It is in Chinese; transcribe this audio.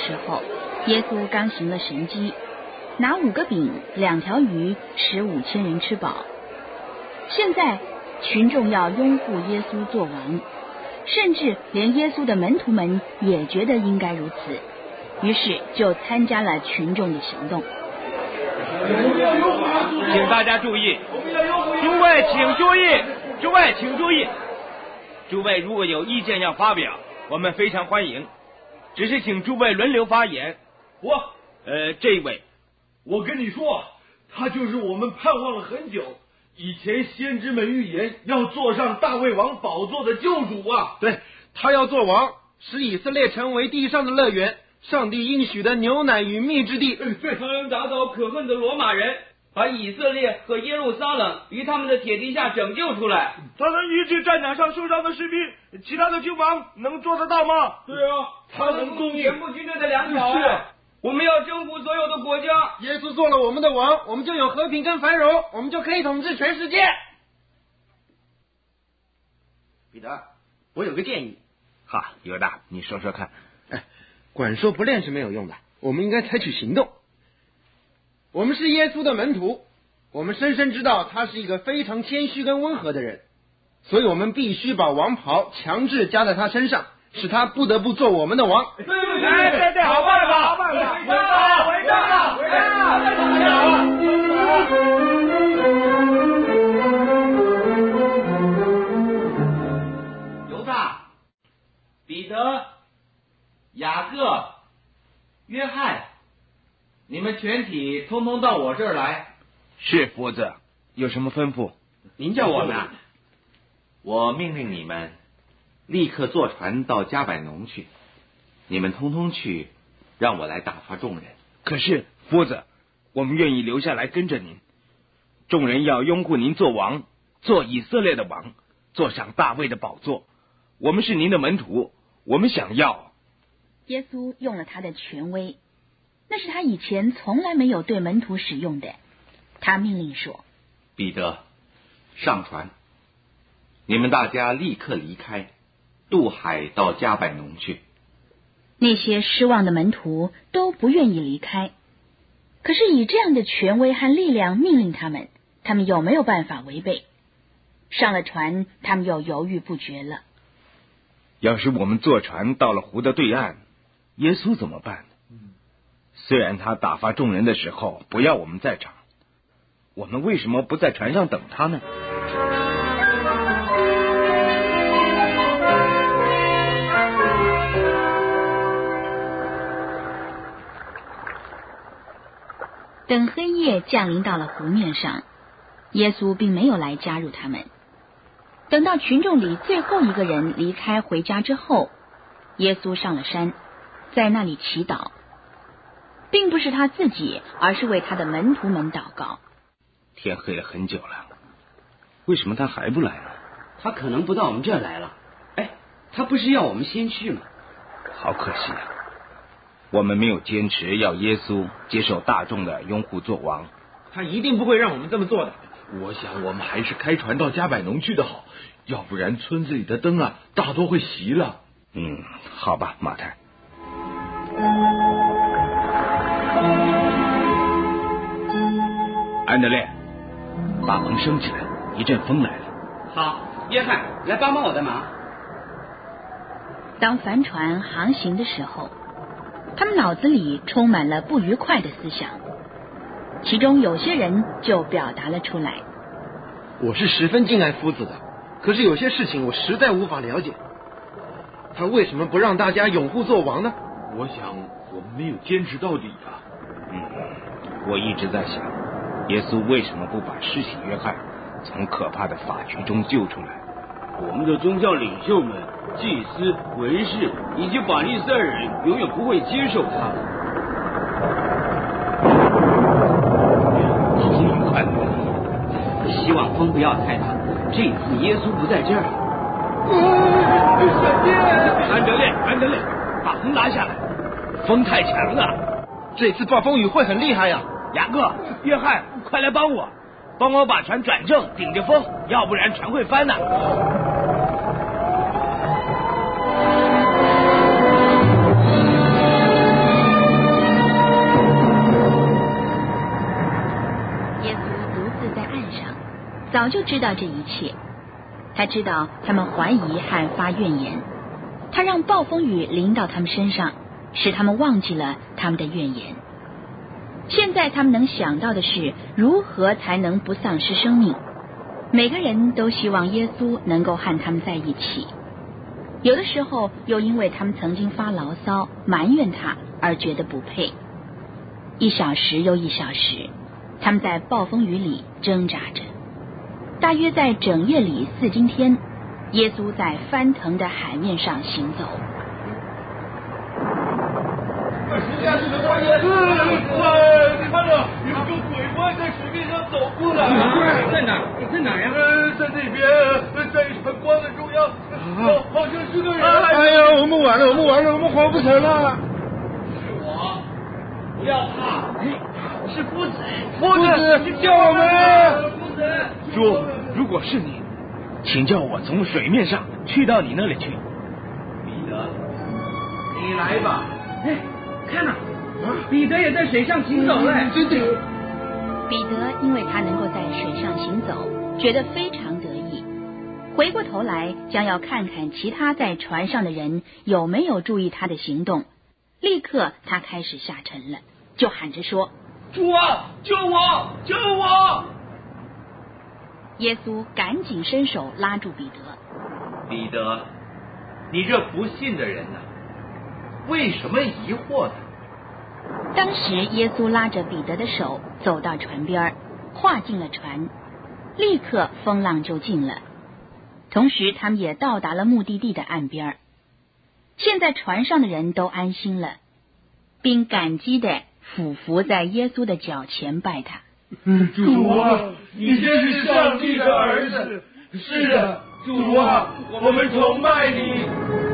时候，耶稣刚行了神迹，拿5个饼2条鱼使5000人吃饱。现在群众要拥护耶稣做王，甚至连耶稣的门徒们也觉得应该如此，于是就参加了群众的行动。 请大家注意，诸位请注意，诸位请注意，诸位如果有意见要发表，我们非常欢迎，只是请诸位轮流发言。这一位， 我跟你说，他就是我们盼望了很久，以前先知们预言要坐上大卫王宝座的救主啊！ 对，他要做王，使以色列成为地上的乐园，上帝应许的牛奶与蜜之地。 对， 他能打倒可恨的罗马人，把以色列和耶路撒冷于他们的铁蹄下拯救出来。 他能医治战场上受伤的士兵，其他的君王能做得到吗？ 对啊，他能供应全部军队的粮草。 是啊， 我们要征服所有的国家。 耶稣做了我们的王，我们就有和平跟繁荣，我们就可以统治全世界。 彼得，我有个建议。 哈，犹大，你说说看。 管说不练是没有用的，我们应该采取行动。我们是耶稣的门徒，我们深深知道他是一个非常谦虚跟温和的人，所以我们必须把王袍强制加在他身上，使他不得不做我们的王。 对，好办法， 回家！ 犹大、彼得、雅各、约翰，你们全体通通到我这儿来。 是夫子，有什么吩咐？ 您叫我呢？我命令你们立刻坐船到加百农去，你们通通去，让我来打发众人。 可是夫子，我们愿意留下来跟着您。众人要拥护您做王，做以色列的王，坐上大卫的宝座。我们是您的门徒，我们想要。 耶稣用了他的权威，那是他以前从来没有对门徒使用的。他命令说： 彼得，上船，你们大家立刻离开，渡海到加百农去。 那些失望的门徒都不愿意离开，可是以这样的权威和力量命令他们有没有办法违背？上了船，他们又犹豫不决了。 要是我们坐船到了湖的对岸，耶稣怎么办？虽然他打发众人的时候不要我们在场，我们为什么不在船上等他呢？ 等黑夜降临到了湖面上，耶稣并没有来加入他们。等到群众里最后一个人离开回家之后，耶稣上了山，在那里祈祷，并不是他自己，而是为他的门徒们祷告。 天黑了很久了，为什么他还不来呢？ 他可能不到我们这儿来了。他不是要我们先去吗？ 好可惜啊，我们没有坚持要耶稣接受大众的拥护做王。 他一定不会让我们这么做的。 我想我们还是开船到加百农去的好，要不然村子里的灯啊大多会熄了。 好吧，马太。安德烈，把门升起来，一阵风来了。 好，约翰，来帮帮我的忙。 当帆船航行的时候，他们脑子里充满了不愉快的思想，其中有些人就表达了出来。 我是十分敬爱夫子的，可是有些事情我实在无法了解。他为什么不让大家拥护做王呢？ 我想我们没有坚持到底啊。 我一直在想，耶稣为什么不把施洗约翰从可怕的法局中救出来？ 我们的宗教领袖们、祭司、文士以及法利赛人永远不会接受他。 风雨很大， 希望风不要太大，这次耶稣不在这儿。 安德烈，把风拿下来，风太强了。 这次暴风雨会很厉害呀。 雅各、约翰，快来帮我把船转正，顶着风，要不然船会翻的。 早就知道这一切，他知道他们怀疑和发怨言，他让暴风雨临到他们身上，使他们忘记了他们的怨言。现在他们能想到的是如何才能不丧失生命。每个人都希望耶稣能够和他们在一起，有的时候又因为他们曾经发牢骚埋怨他而觉得不配。1小时又1小时，他们在暴风雨里挣扎着。大约在整夜里4更天，耶稣在翻腾的海面上行走。 你看着，有个鬼怪在水面上走过来。 在哪？在哪呀？ 在那边，在船光的中央，好像是个人。 哎呀，我们完了，我们活不成了。 是我，不要怕。 是夫子， 夫子，救我们！ 夫子， 主，如果是你，请叫我从水面上去到你那里去。 彼得，你来吧。 看呐，彼得也在水上行走嘞。 真的。 彼得因为他能够在水上行走，觉得非常得意，回过头来将要看看其他在船上的人有没有注意他的行动。立刻他开始下沉了，就喊着说： 主啊，救我，救我！ 耶稣赶紧伸手拉住彼得。 彼得，你这不信的人呢，为什么疑惑呢？ 当时耶稣拉着彼得的手走到船边，跨进了船，立刻风浪就静了。同时他们也到达了目的地的岸边。现在船上的人都安心了，并感激地俯伏在耶稣的脚前拜他。 主啊，你真是上帝的儿子。是的，主啊，我们崇拜你。